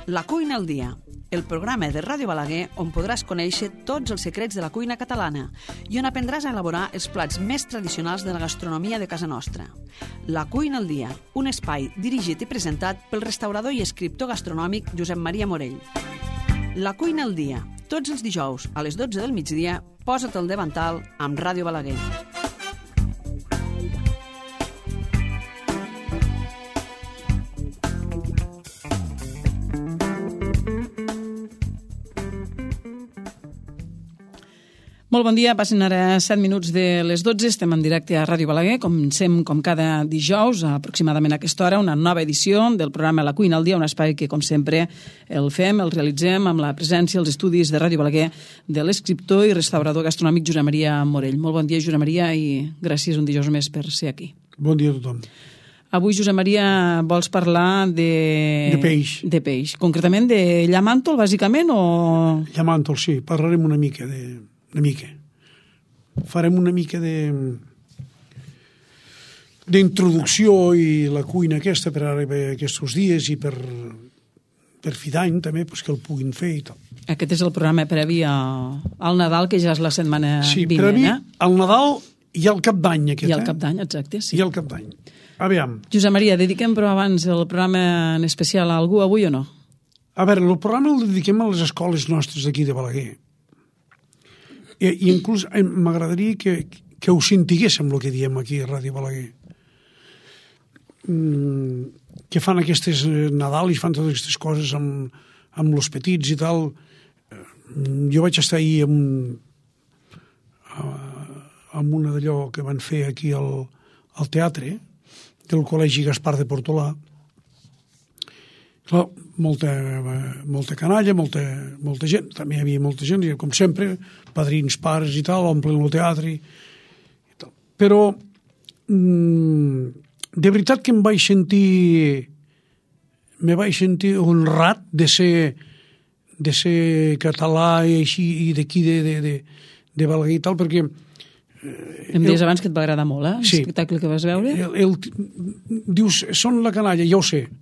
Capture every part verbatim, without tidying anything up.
La cuina al dia, el programa de Ràdio Balaguer on podràs conèixer tots els secrets de la cuina catalana i on aprendràs a elaborar els plats més tradicionals de la gastronomia de casa nostra. La cuina al dia, un espai dirigit i presentat pel restaurador i escriptor gastronòmic Josep Maria Morell. La cuina al dia, tots els dijous a les dotze del migdia, posa't al davantal amb Ràdio Balaguer. Molt bon dia, passen ara set minuts de les dotze, estem en directe a Ràdio Balaguer, comencem com cada dijous, aproximadament a aquesta hora, una nova edició del programa La cuina al dia, un espai que, com sempre, el fem, el realitzem amb la presència als estudis de Ràdio Balaguer de l'escriptor i restaurador gastronòmic Josep Maria Morell. Molt bon dia, Josep Maria, i gràcies un dijous més per ser aquí. Bon dia a tothom. Avui, Josep Maria, vols parlar de... De peix. De peix. Concretament de llamàntol, bàsicament, o...? Llamàntol, sí. Parlarem una mica de... una mica. Farem una mica de d'introducció i la cuina aquesta per ara aquests dies i per, per fi d'any també, pues, que el puguin fer i tot. Aquest és el programa previ al Nadal, que ja és la setmana sí, vinent, previ eh? al Nadal i al Cap d'Any aquest, I al eh? Cap d'Any, exacte, sí. I al Cap d'Any. Aviam. Josep Maria, dediquem però abans el programa en especial a algú avui o no? A veure, el programa el dediquem a les escoles nostres d'aquí de Balaguer. I, i inclús m'agradaria que, que ho sentiguéssim el que diem aquí a Ràdio Balaguer. Mm, que fan aquestes Nadal i fan totes aquestes coses amb, amb els petits i tal. Jo vaig estar ahir amb, amb una d'allò que van fer aquí al, al teatre del Col·legi Gaspar de Portolà. Clar, molta, molta canalla, molta, molta gent, també hi havia molta gent, i com sempre, padrins, pares i tal, omplen el teatre i, i tal. Però mm, de veritat que em vaig sentir me vaig sentir honrat de ser de ser català i així, i d'aquí de, de, de, de Balaguer i tal, perquè em deies abans que et va agradar molt, eh? Sí. L'espectacle que vas veure. El, el, dius, són la canalla, ja ho sé,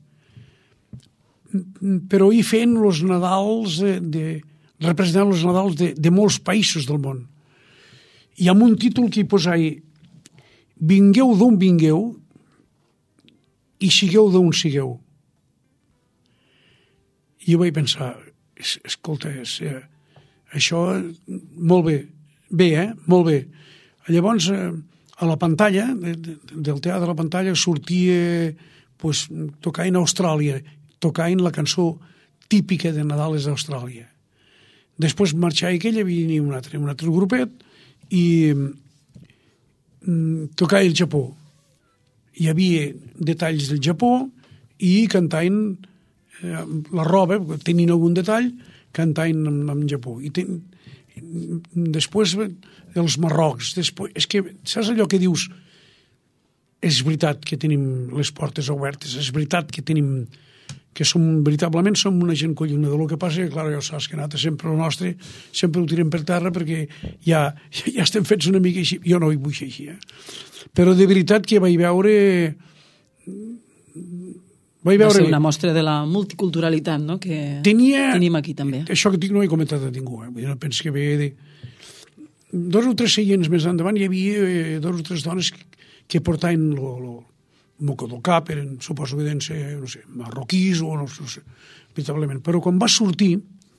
però hi fent els Nadals de, de, representant els Nadals de, de molts països del món, i amb un títol que hi posa ahí: vingueu d'on vingueu i sigueu d'on sigueu. I jo vaig pensar, escolta, és, eh, això molt bé, bé, eh? Molt bé. Llavors, eh, a la pantalla de, de, del teatre, a la pantalla sortia pues, tocant Austràlia, tocant la cançó típica de Nadal és d'Austràlia. Després marxava aquella, venia un altre, un altre grupet i mm, tocava el Japó. Hi havia detalls del Japó i cantaven eh, la roba, tenien algun detall, cantaven en, en Japó. I ten, després els Marrocs. Després, és que saps allò que dius? És veritat que tenim les portes obertes, és veritat que tenim que som, veritablement som una gent collonada. El que passa és que, clar, ja saps que nosaltres sempre el nostre, sempre ho tirem per terra perquè ja, ja estem fets una mica així. Jo no hi vull ser així, eh? Però de veritat que vaig veure... Vaig veure... Va ser una mostra de la multiculturalitat, no?, que tenia... tenim aquí també. Això que dic no he comentat a ningú, eh? Vull dir, no penso que ve de... Dos o tres seients més endavant hi havia eh, dos o tres dones que, que portaven lo, lo, moco del cap, eren, suposo que deuen ser, no sé, marroquís o no, no sé, veritablement. Però quan va sortir,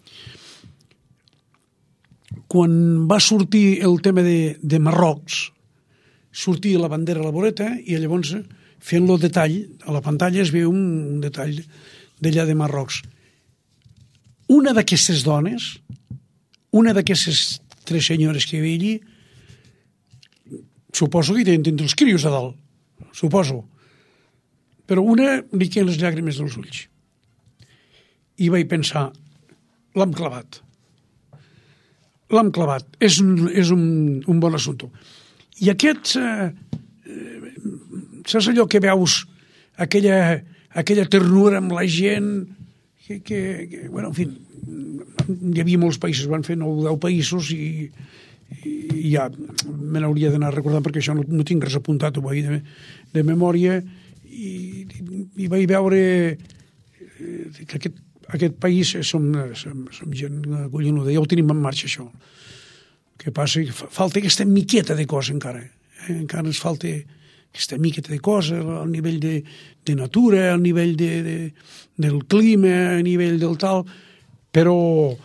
quan va sortir el tema de, de Marrocs, sortia la bandera a la voreta i llavors, fent-lo detall, a la pantalla es veu un, un detall d'allà de Marrocs. Una d'aquestes dones, una d'aquestes tres senyores que hi havia allí, suposo que hi tenen els crios a dalt, suposo. Però una li queden les llàgrimes dels ulls. I vaig pensar, l'hem clavat. L'hem clavat. És un, és un, un bon assumpte. I aquests... Eh, saps allò que veus? Aquella, aquella ternura amb la gent... Que, que, que, bueno, en fi, hi havia molts països, van fer nou o deu països i, i ja me n'hauria d'anar recordant perquè això no, no tinc res apuntat, ho vaig de, de memòria, i, i vaig veure que aquest, aquest país som, som, som gent collonuda, ja ho tenim en marxa, això. Que passa que falta aquesta miqueta de cosa encara. Eh? Encara ens falta aquesta miqueta de cosa, al nivell de, de natura, al nivell de, de, del clima, a nivell del tal, però,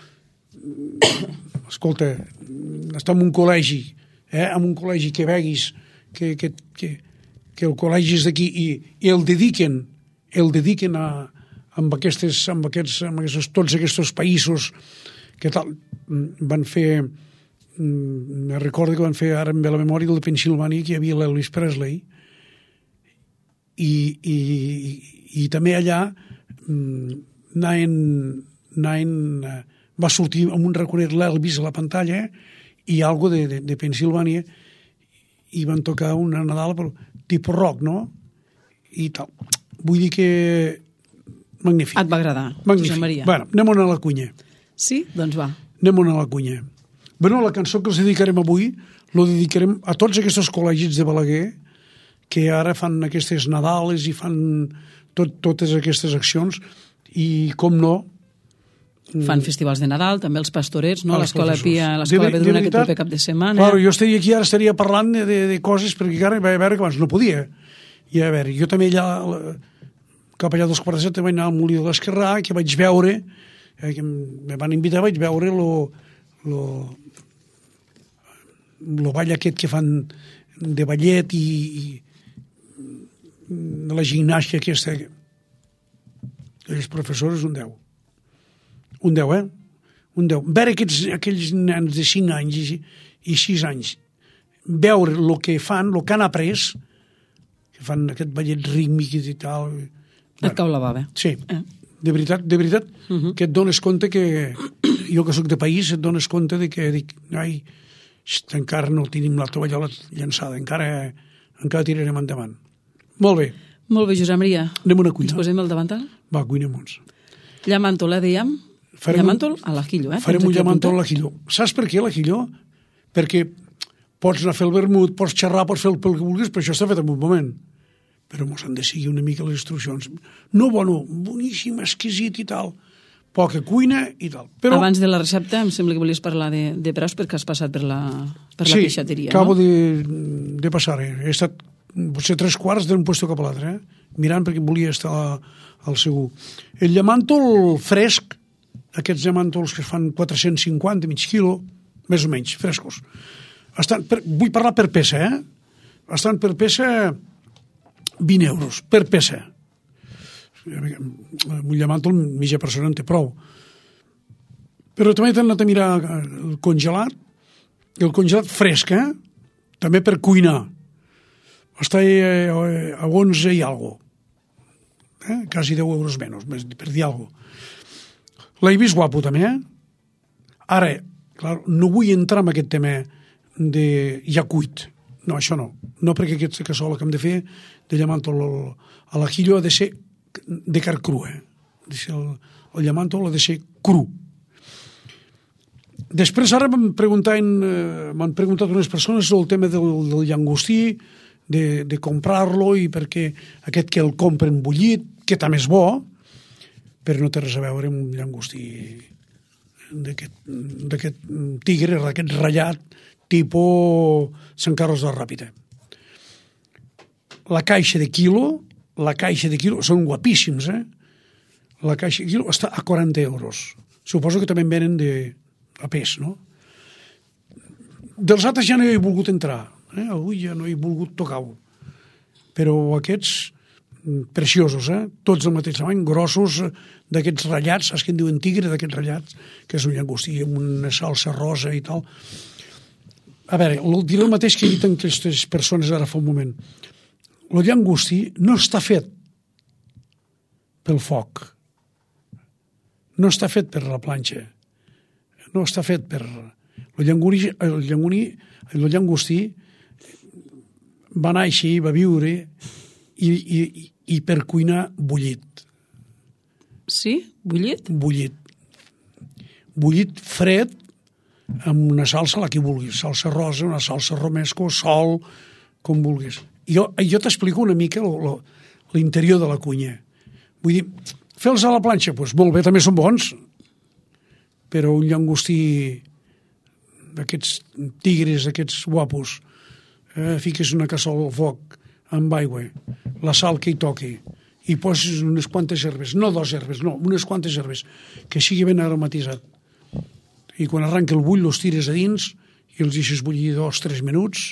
escolta, estem en un col·legi, eh? en un col·legi que veguis que, que, que, que el col·legi és d'aquí i, i el dediquen, el dediquen a, amb, aquestes, amb, aquests, amb aquests, tots aquests països que tal, van fer... Me recordo que van fer ara amb la memòria de Pensilvània, que hi havia l'Elvis Presley, i, i, i també allà anaven, anaven, va sortir amb un reconèixer l'Elvis a la pantalla i algo de, de, de Pensilvània, i van tocar una Nadal però, tipus rock, no? I tal. Vull dir que magnífic. Et va agradar, magnífic. Josep Maria. Bueno, anem a la cunya. Sí? Doncs va. Anem a la cunya. Bueno, la cançó que els dedicarem avui lo dedicarem a tots aquests col·legis de Balaguer que ara fan aquestes Nadales i fan tot, totes aquestes accions i, com no... Fan festivals de Nadal, també els pastorets, no? L'Escola Pia, l'Escola Pedruna aquest proper cap de setmana. Claro, jo estaria aquí ara estaria parlant de, de, de coses perquè encara va veure que abans no podia. I a veure, jo també allà, cap allà dels quarts de set vaig anar al Molí de l'Esquerrà, que vaig veure, eh, que me van invitar, vaig veure lo... lo el ball aquest que fan de ballet i, i la gimnàstica aquesta. Els professors, un deu. Un deu, eh? Un deu. Veure aquests, aquells nens de cinc anys i, i sis anys, veure el que fan, el que han après, que fan aquest ballet rítmic i tal. Et cau la bava. Sí. Eh? De veritat, de veritat, uh -huh. que et dones compte que jo que sóc de país, et dones compte de que dic, ai, encara no tenim la tovallola llançada, encara, encara tirarem endavant. Molt bé. Molt bé, Josep Maria. Anem a una cuina. Ens posem el davantal? Va, cuinem-nos. Llamàntol, eh, dèiem? Farem llamàntol a l'ajillo, eh? Farem un llamàntol a l'ajillo. Saps per què l'ajillo? Perquè pots anar a fer el vermut, pots xerrar, pots fer el que vulguis, però això està fet en un moment. Però mos han de seguir una mica les instruccions. No, bueno, boníssim, exquisit i tal. Poca cuina i tal. Però... Abans de la recepta em sembla que volies parlar de, de preus perquè has passat per la, per la sí, peixateria, acabo no? de, de passar. Eh? He estat potser tres quarts d'un puesto cap a l'altre, eh? mirant perquè volia estar al segur. El llamàntol fresc, aquests llamàntols que fan quatre-cents cinquanta, mig quilo, més o menys, frescos. Estan per, vull parlar per peça, eh? Estan per peça vint euros, per peça. Un llamàntol mitja persona en té prou. Però també t'han anat a mirar el congelat, el congelat fresc, eh? També per cuinar. Està a onze i algo. Eh? Quasi deu euros menys, per dir alguna cosa. L'he vist guapo, també, eh? Ara, clar, no vull entrar en aquest tema de ja cuit. No, això no. No perquè aquesta cassola que hem de fer de llamàntol a l'ajillo ha de ser de carn crua. El, el llamàntol ha de ser cru. Després ara m'han preguntat, m'han preguntat unes persones el tema del, del llangostí, de, de comprar-lo i perquè aquest que el compren bullit, que també és bo, però no té res a veure amb un llangostí d'aquest tigre, d'aquest ratllat, tipus Sant Carlos de la Ràpita. La caixa de quilo, la caixa de quilo, són guapíssims, eh? La caixa de quilo està a quaranta euros. Suposo que també en venen de, a pes, no? Dels altres ja no hi he volgut entrar, eh? Avui ja no he volgut tocar-ho. Però aquests, preciosos, eh? Tots del mateix tamany, grossos, d'aquests ratllats, saps que en diuen tigre, d'aquests ratllats, que és un llangostí amb una salsa rosa i tal. A veure, diré el mateix que he dit en aquestes persones ara fa un moment. El llangostí no està fet pel foc, no està fet per la planxa, no està fet per... El llangostí, el llangostí, el llangostí va néixer i va viure i, i, i per cuinar bullit. Sí? Bullit? Bullit. Bullit fred, amb una salsa, la que vulguis, salsa rosa, una salsa romesco, sol, com vulguis. Jo, jo t'explico una mica l'interior de la cuina. Vull dir, Fer-los a la planxa, doncs molt bé, també són bons, però un llangostí d'aquests tigres, aquests guapos, eh, fiques una cassola al foc amb aigua, la sal que hi toqui, i poses unes quantes herbes, no dos herbes, no, unes quantes herbes, que sigui ben aromatitzat. I quan arranca el bull, els tires a dins i els deixes bullir dos, tres minuts,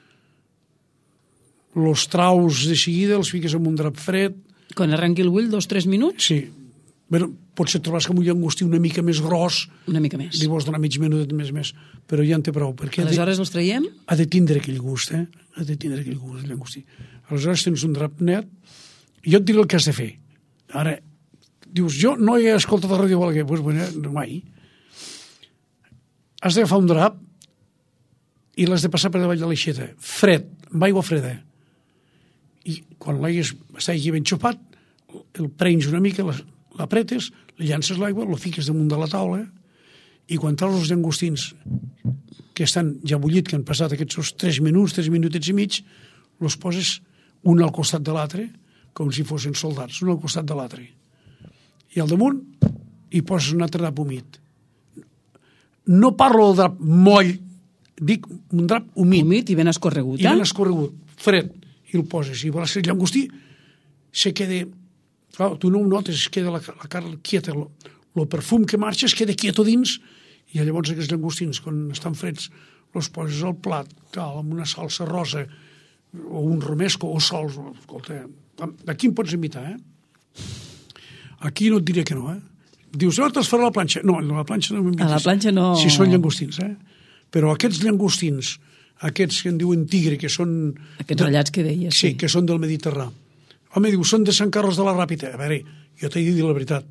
els traus de seguida, els fiques en un drap fred. Quan arranqui el bull, dos, tres minuts? Sí. Bueno, potser et trobaràs que amb un llangostí una mica més gros, una mica més. Li vols donar mig minut més més, però ja en té prou. Perquè aleshores els traiem? Ha de tindre aquell gust, eh? Ha de tindre aquell gust, el llangostí. Aleshores tens un drap net, i jo et diré el que has de fer. Ara, dius, jo no he escoltat a Ràdio Balaguer, doncs bueno, no mai. Has d'agafar un drap i l'has de passar per davall de l'aixeta, fred, amb aigua freda. I quan l'aigues està aquí ben xopat, el prenys una mica, l'apretes, li llances l'aigua, lo fiques damunt de la taula, i quan treus els llangostins que estan ja bullit, que han passat aquests tres minuts, tres minutets i mig, els poses un al costat de l'altre, com si fossin soldats, un al costat de l'altre. I al damunt hi poses un altre drap humit. No parlo del drap moll, dic un drap humit. Humit i ben escorregut, I eh? ben escorregut, fred, i el poses. I el llangostí se queda... Clar, tu no ho notes, es queda la, la carn quieta, el perfum que marxa es queda quieto dins, i llavors aquests llangostins, quan estan freds, els poses al plat, tal, amb una salsa rosa, o un romesco, o sols. Escolta, aquí em pots invitar, eh? Aquí no et diré que no, eh? Dius, no, te'ls farà a la planxa. No, a la planxa no m'invites. A la planxa no... Si són llangostins, eh? Però aquests llangostins, aquests que en diuen tigre, que són... Aquests ratllats que deies. Sí, que són del Mediterrani. Home, diu, són de Sant Carles de la Ràpita. A veure, jo t'he de dir la veritat.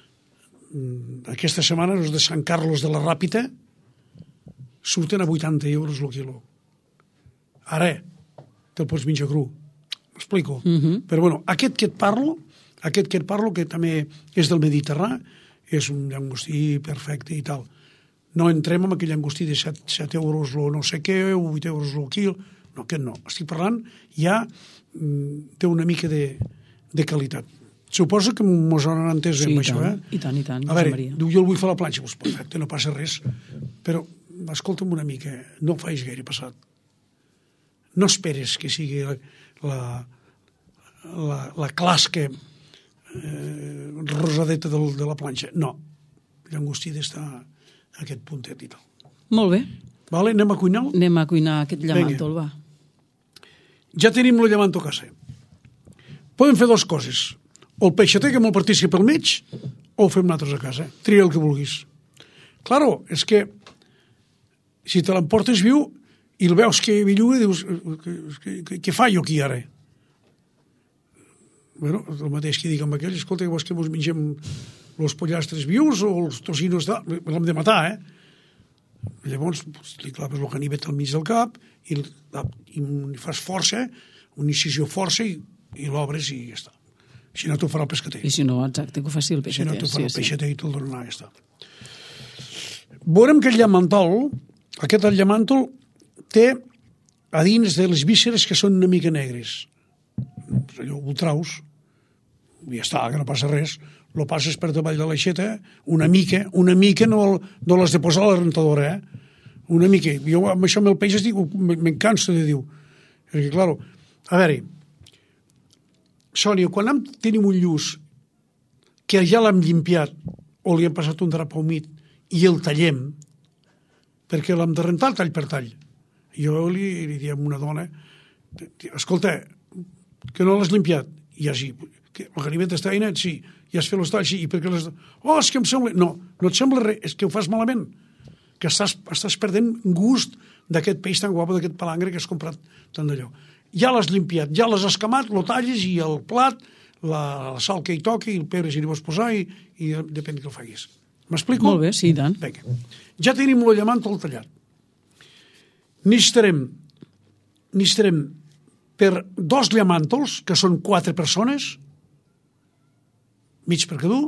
Aquesta setmana els de Sant Carles de la Ràpita surten a vuitanta euros el quilo. Ara, te'l pots menjar cru. M'explico? Uh -huh. Però, bueno, aquest que et parlo, aquest que et parlo, que també és del Mediterrani, és un llangostí perfecte i tal. No entrem en aquell llangostí de set euros o no sé què, o vuit euros el quilo. No, aquest no. Estic parlant ja té una mica de, de qualitat. Suposo que mos han entès sí, amb això, tant, eh? I tant, i tant. A veure, diu, jo el vull fer a la planxa. Pues perfecte, no passa res. Però, escolta'm una mica, no ho faig gaire passat. No esperes que sigui la, la, la, la clasca eh, rosadeta del, de la planxa. No. Llangostí d'estar a aquest puntet i tal. Molt bé. Vale, anem a cuinar? Anem a cuinar aquest llamàntol, va. Ja tenim el llamàntol a casa. Podem fer dues coses. O el peixater que me'l partissi pel mig, o ho fem nosaltres a casa. Tria el que vulguis. Claro, és que si te l'emportes viu i el veus que belluga, dius, què fa jo aquí ara? Bueno, el mateix que dic amb aquell, escolta, vols que mos mengem els pollastres vius o els tocinos, l'hem de matar, eh? Llavors li claves el ganivet al mig del cap i, i fas força, una incisió força i, i l'obres i ja està. Si no, t'ho farà el pescater. I si no, exacte, que ho faci el peixater. Si no, t'ho farà sí, el peixater sí. I te'l donarà, ja està. Veurem que el llamàntol, aquest el llamàntol, té a dins de les vísceres que són una mica negres. Allò ho traus, i ja està, que no passa res. Lo passes per davall de l'aixeta, una mica, una mica no, no l'has de posar a la rentadora, eh? Una mica. Jo amb això amb el peix dic, me'n canso de dir. Perquè, clar, a veure, Sònia, quan tenim un lluç que ja l'hem llimpiat o li hem passat un drap humit i el tallem, perquè l'hem de rentar tall per tall. Jo li, li diem a una dona, escolta, que no l'has limpiat? I ja sí, que el ganivet està net, sí, i has fet els talls, sí, i perquè les... Oh, és que em sembla... No, no et sembla res, és que ho fas malament, que estàs, estàs perdent gust d'aquest peix tan guapo, d'aquest palangre que has comprat tant d'allò. Ja l'has limpiat, ja l'has escamat, lo talles i el plat, la, la sal que hi toqui, el pebre si li vols posar i, i depèn que el facis. M'explico? Molt bé, sí, tant. Vinga. Ja tenim el llamàntol tallat. Necessitarem, necessitarem per dos llamàntols, que són quatre persones, mig per cada un,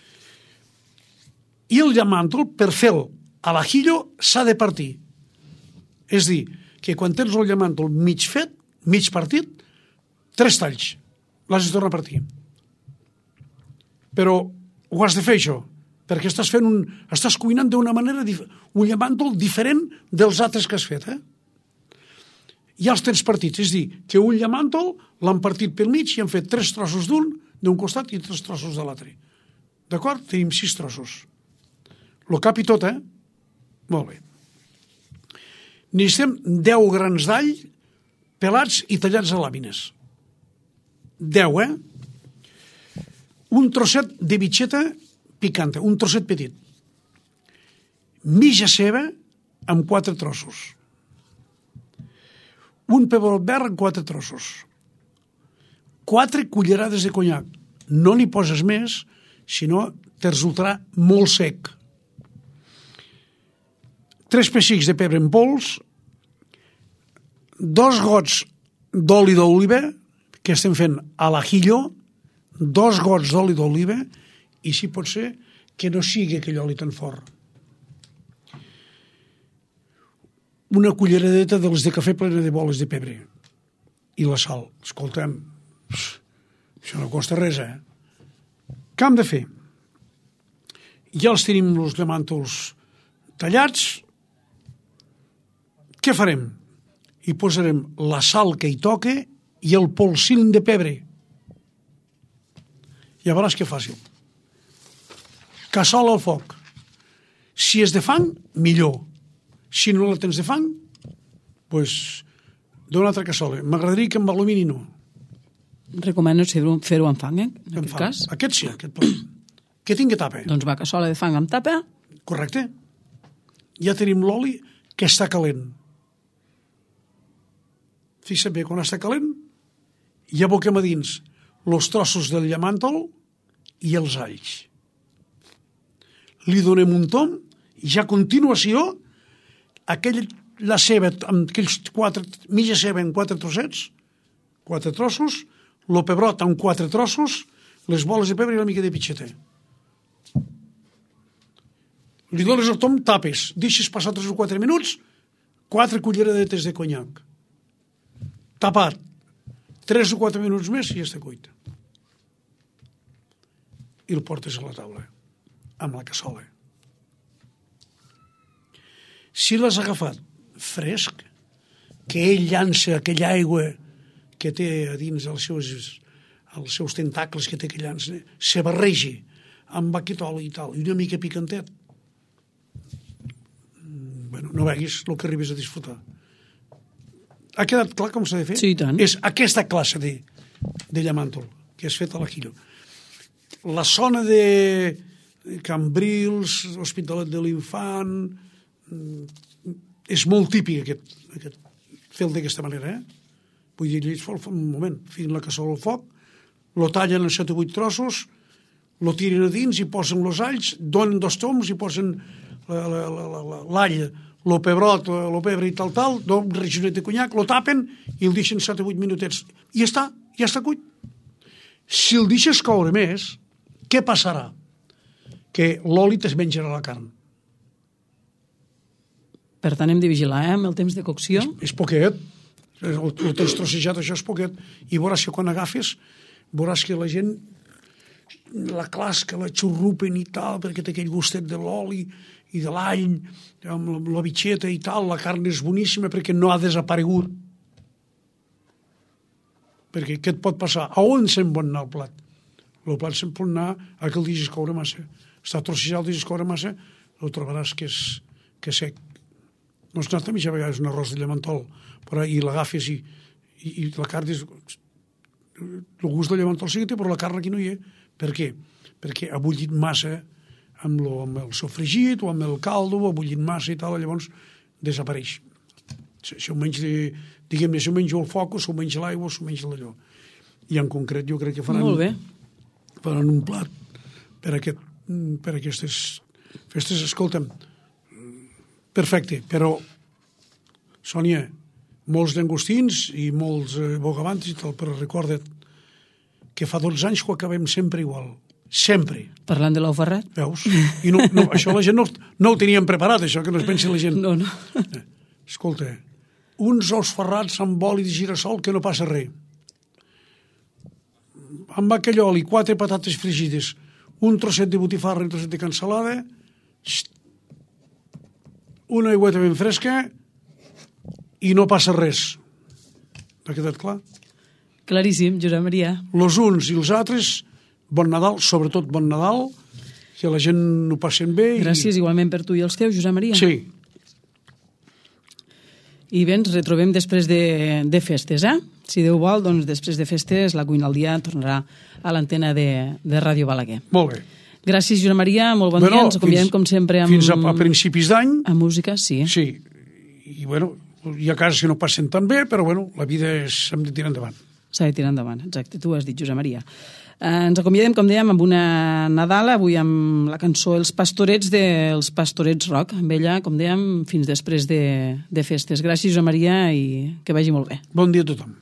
i el llamàntol, per fer-lo a l'ajillo, s'ha de partir. És dir, que quan tens el llamàntol mig fet, mig partit, tres talls. L'has de tornar a partir. però ho has de fer, això, perquè estàs fent un... estàs cuinant d'una manera, un llamàntol diferent dels altres que has fet, eh? Ja els tens partits, és dir, que un llamàntol l'han partit pel mig i han fet tres trossos d'un, d'un costat i tres trossos de l'altre. D'acord? Tenim sis trossos. Lo cap i tot, eh? Molt bé. Necessitem deu grans d'all pelats i tallats a làmines. deu, eh? Un trosset de bitxeta picanta, un trosset petit. Mitja ceba amb quatre trossos. Un pebrot verd en quatre trossos. Quatre cullerades de conyac. No n'hi poses més, sinó te resultarà molt sec. Tres pessics de pebre en pols, dos gots d'oli d'oliva, que estem fent a l'ajillo, dos gots d'oli d'oliva, i si pot ser que no sigui aquell oli tan fort. Una culleradeta de les de cafè plena de boles de pebre. I la sal. Escolta'm, això no costa res, eh? Què hem de fer? Ja els tenim els llamàntols tallats. Què farem? Hi posarem la sal que hi toque i el polsim de pebre. Ja veuràs que fàcil. Cassola al foc. Si és de fang, millor. Si no la tens de fang, doncs d'una altra cassola. M'agradaria que amb alumini no. Recomano fer-ho amb fang, eh? En aquest fang. cas. Aquest sí, aquest pot. Que tingui tapa. Doncs va, cassola de fang amb tapa. Correcte. Ja tenim l'oli que està calent. Fixa't bé, quan està calent, ja aboquem a dins els trossos del llamàntol i els alls. Li donem un tom i ja a continuació aquell, la ceba amb aquells quatre, mitja ceba en quatre trossets, quatre trossos, el pebrot amb quatre trossos, les boles de pebre i una mica de pitxeta. Li dones el tom, tapes, deixes passar tres o quatre minuts, quatre culleradetes de conyac. Tapat. Tres o quatre minuts més i ja està cuit. I el portes a la taula, amb la cassola. Si l'has agafat fresc, que ell llança aquella aigua que té a dins els seus, els seus tentacles que té que llança, se barregi amb aquest oli i tal, i una mica picantet, bueno, no veguis el que arribes a disfrutar. Ha quedat clar com s'ha de fer? Sí, i tant. És aquesta classe de, de llamàntol que és fet a l'ajillo. La zona de Cambrils, l'Hospitalet de l'Infant, és molt típic aquest, aquest fer d'aquesta manera, eh? Vull dir, ells fan un moment, fiquen la cassola al foc, lo tallen en set o vuit trossos, lo tiren a dins i posen els alls, donen dos toms i posen l'all, lo pebrot, lo pebre i tal, tal, un regionet de conyac, lo tapen i el deixen set o vuit minutets. I ja està, ja està cuit. Si el deixes coure més, què passarà? Que l'oli es menjarà la carn. Per tant, hem de vigilar, eh, amb el temps de cocció. És, és poquet. El, el tens trossejat, això és poquet. I veuràs que quan agafes, veuràs que la gent la clasca, la xurrupen i tal, perquè té aquell gustet de l'oli i de l'all, amb la bitxeta i tal, la carn és boníssima perquè no ha desaparegut. Perquè què et pot passar? A on se'n pot anar el plat? El plat se'n pot anar a que el deixis coure massa. Està trossejat, el deixis coure massa, el trobaràs que és, que és sec. No és clar, també ja a vegades un arròs de llamantol, però i l'agafes i, i, i la carn és... El gust del llamantol sí que té, però la carn aquí no hi és. Per què? Perquè ha bullit massa amb, lo, amb el sofregit o amb el caldo, ha bullit massa i tal, llavors desapareix. Si, si ho menys, de, diguem-ne, si ho menjo al foc o si ho menjo a l'aigua o si ho menjo d'allò. I en concret jo crec que faran, Molt bé. faran un plat per, aquest, per aquestes festes. Escolta'm, perfecte, però Sònia, molts llangostins i molts eh, bogavants i tal, però recorda't que fa dotze anys que ho acabem sempre igual. Sempre. Parlant de l'ou ferrat? Veus? I no, no, això la gent no, no ho teníem preparat, això, que no es pensi la gent. No, no. Escolta, uns ous ferrats amb oli de girassol que no passa res. Amb aquell oli, quatre patates fregides, un trosset de botifarra i un trosset de cansalada, una aigüeta ben fresca i no passa res. Ha quedat clar? Claríssim, Josep Maria. Els uns i els altres, bon Nadal, sobretot bon Nadal, que la gent ho passen bé. I... Gràcies igualment per tu i els teus, Josep Maria. Sí. I bé, ens retrobem després de, de festes, eh? Si Déu vol, doncs després de festes la Cuina al Dia tornarà a l'antena de, de Ràdio Balaguer. Molt bé. Gràcies, Josep Maria, molt bon bueno, dia. Ens acomiadem, com sempre, amb... Fins a, a principis d'any. Amb música, sí. Sí. I, bueno, hi ha casos que no passen tan bé, però, bueno, la vida s'ha de tirar endavant. S'ha de tirar endavant, exacte. Tu ho has dit, Josep Maria. Eh, ens acomiadem, com dèiem, amb una Nadala, avui amb la cançó Els Pastorets dels Pastorets Rock. Amb ella, com dèiem, fins després de, de festes. Gràcies, Josep Maria, i que vagi molt bé. Bon dia a tothom.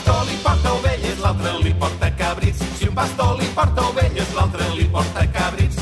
Pastor li porta ovelles, l'altre li porta cabrits.